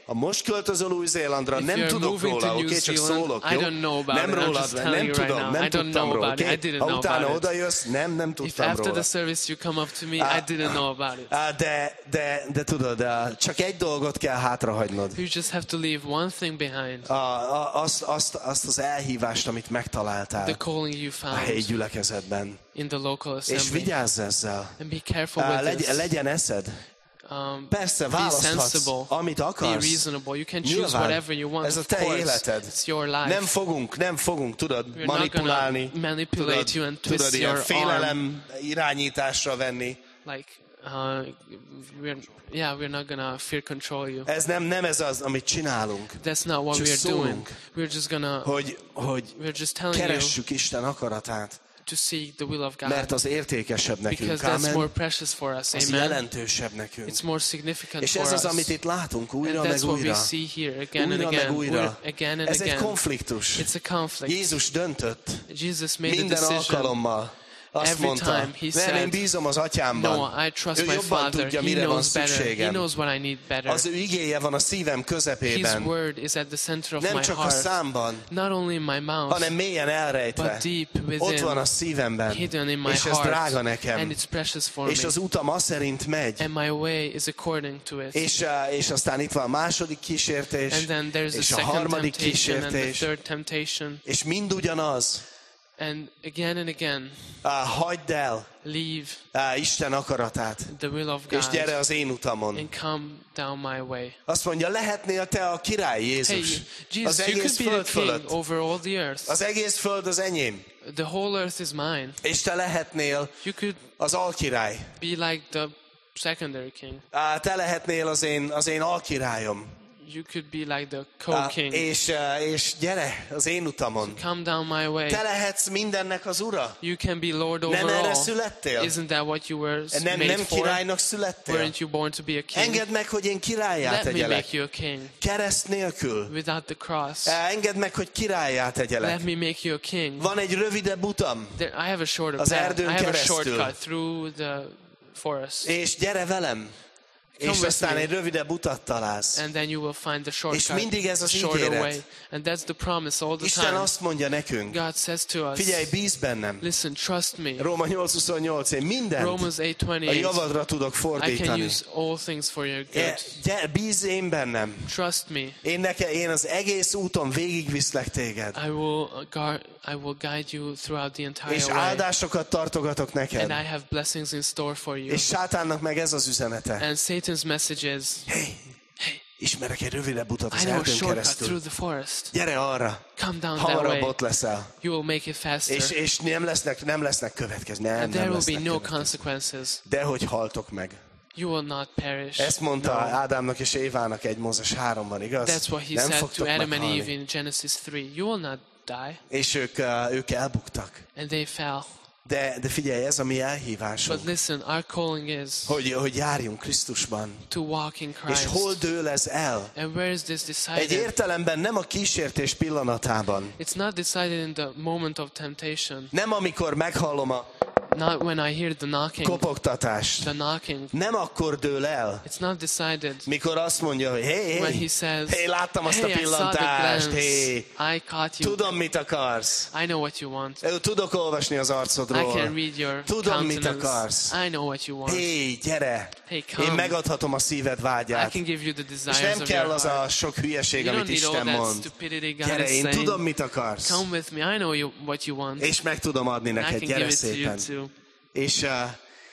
költözöl Új-Zélandra, If nem you're tudok moving róla, to oké, New csak Zealand, szólok, I jó? don't know about Nem it. I'm rólad, just nem telling you right tudom, now. nem I don't tudtam know róla, about it. oké? I didn't Ha know utána about it. oda jössz, nem, nem If tudtam after róla. the service you come up to me, Ah, I didn't know about it. Á, De, de, de tudod, á, csak egy dolgot kell hátrahagynod. You just have to leave one thing behind. A, a, azt, azt, azt az elhívást, amit The megtaláltál calling you a helyi found gyülekezetben. in the local És assembly. vigyázz ezzel. And be careful Á, with Legy, this. legyen eszed. Um, Persze, be választhatsz, sensible. amit Be akarsz. reasonable. You can choose Nyilván, whatever you want. ez a Of te course, életed. it's your life. Nem fogunk, nem fogunk, tudod, We're not manipulálni, gonna manipulate tudod, you and twist tudod ilyen your félelem irányításra venni. Like, uh, we're yeah, we're not gonna fear control you. Ez nem, nem ez az, amit csinálunk. That's not what Csak we're doing. szólunk. We're just gonna, Hogy, hogy we're just telling you keressük Isten akaratát, to seek the will of mert God az értékesebb nekünk. because that's more Amen. precious for us. Az Amen. jelentősebb nekünk. It's more significant És for ez az, us. amit itt látunk újra And meg that's what we újra. see here again and Újra meg again, újra. again and Ez egy again. konfliktus. It's a conflict. Jézus döntött Jesus made a minden decision. alkalommal. Azt Every mondta, time he nem, said, én bízom az atyámban. No, I trust Ő my jobban Father. tudja, He mire van knows better. He szükségem. knows what I need better. Az ő igéje van a szívem His közepében. word is at the center of Nem my csak a heart. számban, Not only in my mouth, hanem mélyen elrejtve. but deep Ott van a within, szívemben. hidden in my És ez drága heart. nekem. And it's precious for És me. az utam az szerint megy. And my way is according to it. És, uh, és aztán itt van a második kísértés, And then there's the és a second harmadik temptation and the kísértés, third temptation. és mind ugyanaz. And again and again, Uh, hagyd el leave uh, Isten akaratát, the will of és gyere God az én utamon. and come down my way. Azt mondja, lehetnél te a király, Hey, Jézus. Jesus, Az you egész could be föld the king fölött. over all the earth. Az egész föld az enyém. The whole earth is mine. És te lehetnél You could az alkirály. be like the secondary king. Uh, te lehetnél az én, az én alkirályom. You could be like the Uh, co-king. és, uh, és gyere az én utamon. Come down my way. Te lehetsz mindennek az ura. You can be Lord over Nem erre all. születtél? Isn't that what you were Nem, made nem for? királynak születtél? Weren't you born to be a king? Engedd meg, hogy én királyá Let me tegyelek. make you a king Kereszt nélkül. without the cross. Uh, Engedd meg, hogy királyá tegyelek. Let me make you a king. Van egy rövidebb utam, There, I have a shorter Az path. I erdőn have a keresztül. shortcut through the forest. és gyere velem. Come És with aztán me. egy rövidebb utat találsz. And then you will find the shortcut, mindig ez the az shorter ígéret. way. And that's the promise all the Isten time. azt mondja nekünk, God says to us, figyelj, bíz bennem. listen, trust me. Róma nyolc huszonnyolc, én mindent Romans eight a twenty-eight. javadra tudok I can fordítani. use all things for your E, good. gyere, bízz én bennem. Trust me. Én, neke, én az egész úton végigviszlek téged. I will guard, I will guide you throughout the entire És way. áldásokat tartogatok And neked. I have blessings in store for you. És sátánnak meg ez az üzenete. And Satan's message is, Hey, ismerek egy rövidebb utat I az know a erdőn shortcut keresztül. through the forest. Gyere arra, Come down that hamarabb way. ott leszel. You will make it faster. És, és nem lesznek, nem lesznek következő. Nem, And there nem will be lesznek no következő. consequences. De hogy haltok meg. You will not perish. Ezt mondta No. Ádámnak és Évának egy Mózes háromban, igaz? That's what he Nem said to fogtok Adam and meghalni. Eve in Genesis three. You will not die. És ők, uh, ők elbuktak. And they fell. De, de figyelj, ez a mi elhívásunk. But listen, our calling is Hogy, hogy járjunk Krisztusban. to walk in És Christ. hol dől ez el? And where is this Egy decided? értelemben nem a kísértés pillanatában. It's not decided in the moment of temptation. Nem amikor meghallom a Not when I hear the knocking. kopogtatást. The knocking. Nem akkor dől el, It's not decided mikor azt mondja, hogy hé, when he hé, says, hé, láttam azt a hey, I saw the pillantást, glance. hé, I caught you. tudom, mit akarsz. I know what you want. Tudok olvasni az I can arcodról. read your Tudom, mit countenance. akarsz. I know what you want. Hé, gyere! Hey, Én come. megadhatom a szíved I vágyát. can give you the És desires nem of kell your az heart. a sok hülyeség, You amit don't need all Isten that mond. stupidity God Gyere, is én saying. tudom, mit akarsz. Come with me. I know you, what you want. És meg tudom adni I neked, can gyere give it to you szépen. too. És, uh,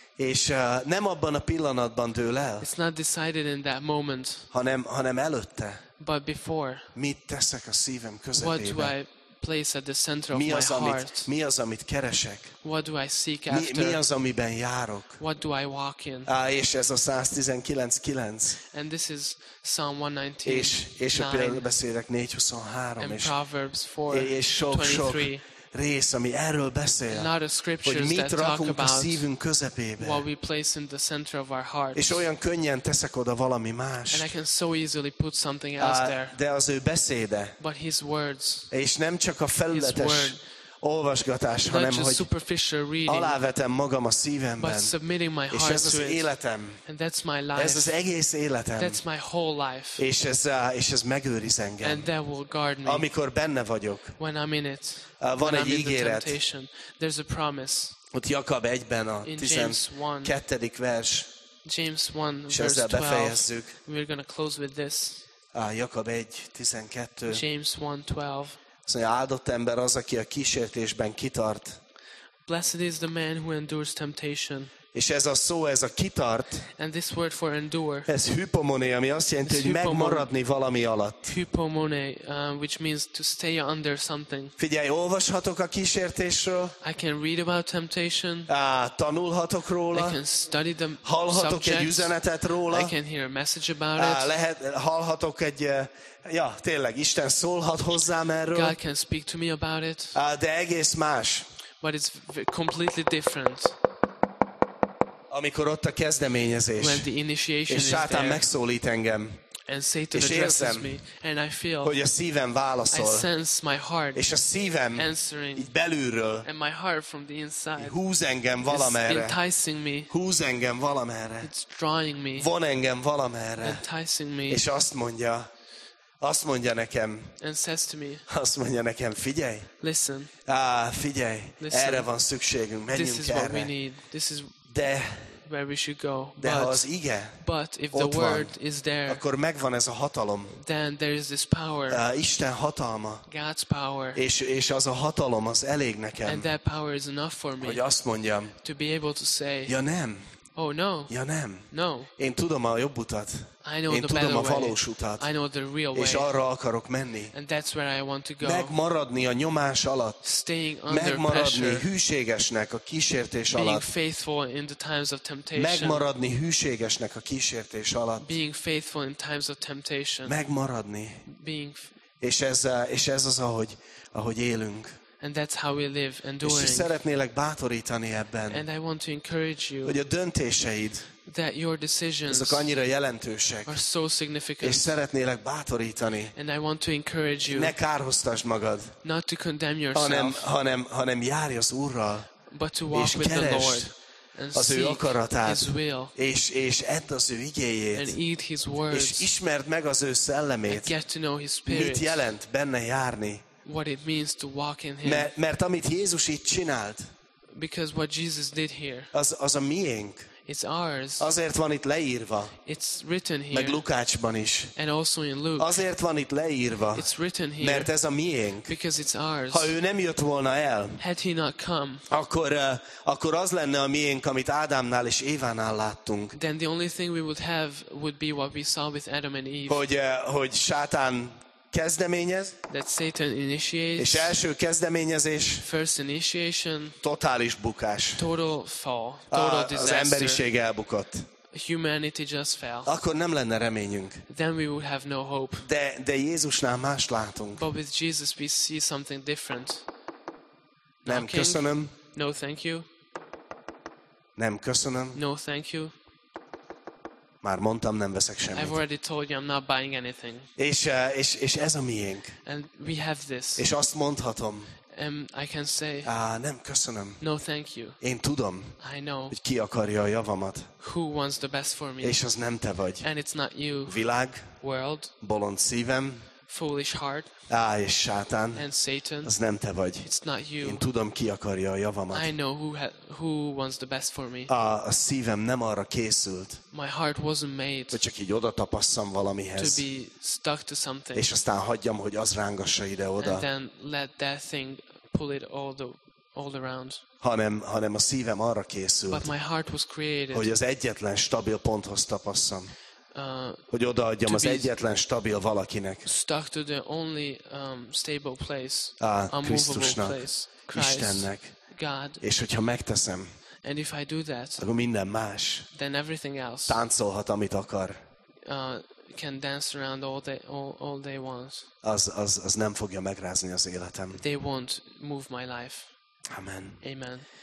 és uh, nem abban a pillanatban dől el, It's not decided in that moment, hanem, hanem előtte. but before. Mit teszek a szívem What do közepébe? I place at the center of Mi my az, amit, heart? mi az, amit keresek? What do I seek Mi, after? mi az, amiben járok? What do I walk in? Á, és ez a száz tizenkilenc kilenc. And this is Psalm one nineteen, És, és a nine, példabeszédek négy huszonhárom. and És, Proverbs four és sok-sok twenty-three. rész, ami erről beszél. And other Hogy scriptures mit that talk rakunk a about szívünk közepébe. what we place in the center of our heart. És olyan könnyen teszek oda valami And I mást. can so easily put something else Á, there. de az ő beszéde, But his words, és nem csak a his felületes word, olvasgatás, not hanem just hogy superficial reading, alávetem magam a but szívemben. submitting my És heart ez az to it. életem. And that's my Ez az life. egész életem. That's my whole life. És ez, uh, és ez megőriz And engem. that will guard me Amikor benne vagyok. when I'm in it. Uh, van When egy I'm in the ígéret. temptation. There's a promise. Ott Jakab egyben a In James one. tizenkettedik vers. James one, És verse ezzel twelve. befejezzük. We're going to close with this. Uh, Jakab egy tizenkettő. James one twelve. Azt mondja, áldott ember az, aki a kísértésben kitart. Blessed is the man who endures temptation. És ez a szó, ez a kitart, And this word for endure, ez hypomone, ami azt jelenti, Ez hogy hypomone. megmaradni valami alatt. hypomone, uh, which means to stay under something. Figyelj, olvashatok a kísértésről, I can read about temptation. á, tanulhatok I róla, can study the hallhatok egy subjects. üzenetet I róla, can hear a message about á, it. lehet, hallhatok egy, eh, ja, tényleg, Isten szólhat hozzám erről, God can speak to me about it. á, de egész más, But it's v- completely different amikor ott a kezdeményezés, when the initiation és is sátán there megszólít engem, and Satan és addresses érzem, me and I feel, hogy a szívem I válaszol, sense my heart és a szívem answering így belülről and my heart from the inside húz engem is valamerre, enticing me. húz engem valamerre, It's drawing me, von engem valamerre, enticing me, és azt mondja, azt mondja nekem, and says to me, azt mondja nekem, figyelj, listen, á, figyelj, Listen. erre van szükségünk, this menjünk is what we erre. need. This is De, where we should go. de ha But, az ige, but if the ott van, word is there, akkor megvan ez a hatalom, then there is this power, á, Isten hatalma, God's power, és, és az a hatalom, az elég and nekem, that power is enough for me hogy azt mondjam, to be able to say, ja nem, oh no, ja nem, no, én tudom a jobb utat, I know én the tudom better a way. valós utat, I know the real és way. arra akarok menni. And that's where I want to go. Megmaradni a nyomás alatt, Staying under megmaradni pressure. hűségesnek a kísértés Being alatt, faithful in the times of temptation. megmaradni hűségesnek a kísértés alatt, Being faithful in times of temptation. megmaradni. Being, És ez, és ez az, ahogy, ahogy élünk. and that's how we live, És enduring. szeretnélek bátorítani ebben, And I want to encourage you hogy a döntéseid, that your decisions azok annyira jelentősek, are so és significant. szeretnélek bátorítani, And I want to encourage you ne kárhoztasd magad, not to condemn hanem, yourself, hanem, hanem járj az Úrral, but to walk és with the keresd Lord and az ő seek akaratát, His will és, és edd az ő and igéjét, eat His és words ismerd meg az ő and szellemét, get to know His mit Spirit, jelent benne járni. what it means to walk in Him. Mert, mert amit Jézus itt csinált, Because what Jesus did here, az, az a miénk. it's ours. Azért van itt leírva, It's written meg here, Lukácsban is. and also in Luke. Azért van itt leírva, It's written here mert ez a miénk. because it's ours. Ha ő nem jött volna el, Had He not come, akkor, eh, akkor az lenne a miénk, amit Ádámnál és Évánál láttunk. then the only thing we would have would be what we saw with Adam and Eve. Hogy, eh, hogy sátán kezdeményez, That Satan initiates, és első kezdeményezés first initiation, totális bukás. total fall, A- total Az disaster. emberiség elbukott. Humanity just fell. Akkor nem lenne reményünk. Then we would have no hope. De, de Jézusnál más látunk. But with Jesus we see something different. Nem Knocking. köszönöm, No thank you. nem köszönöm. No thank you. Már mondtam, nem veszek I've semmit. already told you I'm not buying anything. És, eh, és, és ez a miénk. And we have this. És azt mondhatom, And I can say, á, nem köszönöm. no thank you. Én tudom, I know hogy ki akarja a javamat. who wants the best for me. És az nem te vagy. And it's not you, Világ, world, bolond szívem, foolish heart, á, és sátán, and Satan. az nem te vagy. It's not you. Én tudom, ki akarja a javamat. I know who ha- who wants the best for me. A, a szívem nem arra készült, My heart wasn't made hogy csak így oda tapasszam to valamihez, be stuck to something és aztán hagyjam, hogy az rángassa and ide-oda, then let that thing pull it all the all around. hanem, hanem a szívem arra But készült, my heart was created hogy az egyetlen stabil ponthoz tapasszam, uh, hogy odaadjam To az be- egyetlen stabil valakinek, stuck to the only um, stable place, á, unmovable Krisztusnak, place, Christ, Istennek. God. És hogyha megteszem, And if I do that, akkor minden más then everything else táncolhat, amit akar. uh, can dance around all they all, all they want. Az, az, az nem fogja megrázni az életem. They won't move my life. Amen. Amen.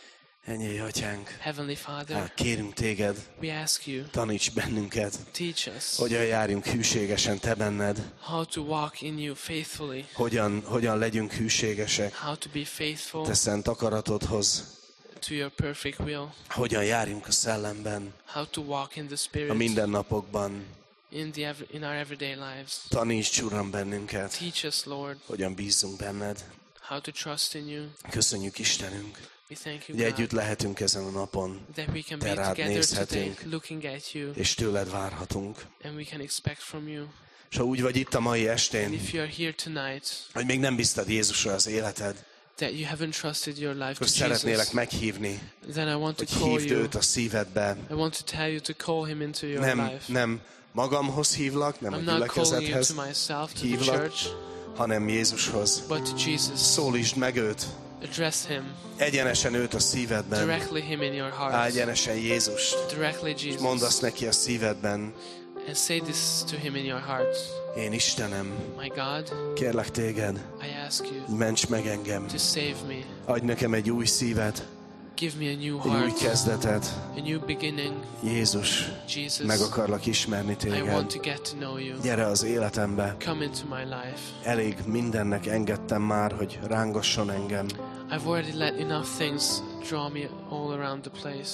Ennyi, Atyánk, Heavenly Father, hát kérünk Téged, we ask you, taníts bennünket, teach us hogyan járjunk hűségesen Te benned, how to walk in you faithfully, hogyan, hogyan legyünk hűségesek how to be faithful Te szent akaratodhoz, to your perfect will, hogyan járjunk a szellemben, how to walk in the a Spirit mindennapokban. in, the ev- in our everyday lives. Taníts, Uram, bennünket, Teach us, Lord, hogyan bízzunk benned. how to trust in you. Köszönjük, Istenünk, We thank you, hogy együtt God, lehetünk ezen a napon, that we can Te be rád together today nézhetünk, looking at you, és tőled várhatunk. and we can expect from you. És ha úgy vagy itt a mai And estén, if you are here tonight, hogy még nem bíztad Jézusra az életed, that you haven't trusted your life akkor to szeretnélek Jesus, meghívni, then I want hogy to call hívd you. őt a szívedbe. I want to tell you to call him into your Nem, life. nem magamhoz hívlak, nem a I'm not calling you gyülekezethez to myself, to the hívlak, church, hanem Jézushoz. but to Jesus. Szólítsd meg őt, Address him, egyenesen őt a szívedben, directly him in your Á, heart, egyenesen Jézust. directly És mondd azt Jesus, neki a szívedben, and say this to him in your heart. én Istenem, My God, kérlek téged, I ask you ments meg engem, to save me. adj nekem egy új szívet, Give me a new egy új heart, kezdetet. a new beginning. Jézus, Jesus, meg akarlak ismerni I want téged. to get to know you. Gyere az életembe, Come into my life. elég mindennek engedtem már, hogy rángasson engem. I've already let enough things draw me all around the place.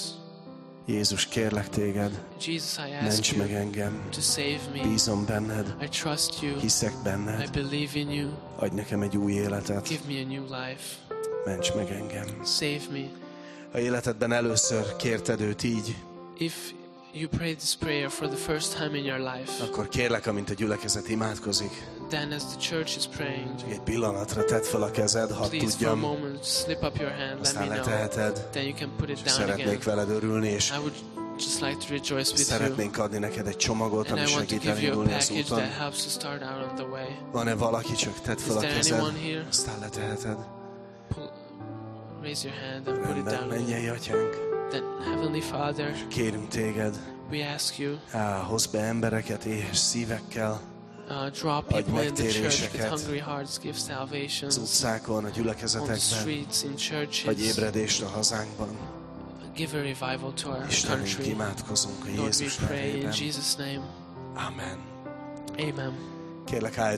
Jézus, kérlek téged, Jesus, I ask ments meg you engem, to save me. bízom benned, I trust you. hiszek I benned, believe in you. adj nekem egy új életet, Give me a new life. ments meg engem. Save me. Ha életedben először kérted őt így, If you pray this prayer for the first time in your life, akkor kérlek, amint a gyülekezet imádkozik, then as the church is praying, csak egy pillanatra tedd fel a kezed, hadd please for a tudjam, moment slip up your hand, let aztán me know. leteheted. Then you can put it down Szeretnék again. veled örülni, és I would just like to rejoice with you. szeretnénk adni neked egy csomagot, And ami I want to segít give you a elindulni az package úton. that helps you start out on the way. Van-e valaki, csak tedd fel a Is there kezed, anyone here? aztán leteheted. Pull, raise your hand and put it Rendben, down. mennyei atyánk, Then, Heavenly Father, kérünk téged, we ask you, á, hozz be embereket éhes szívekkel, uh, draw people in the church with megtéréseket. hungry hearts, give az salvations utcákon, a on the gyülekezetekben, streets, in vagy churches. ébredést a hazánkban. Give a revival to our Istenünk, country. imádkozunk a Lord, we Jézus pray in nevében. Jesus' name. Amen. Amen. Kérlek, állj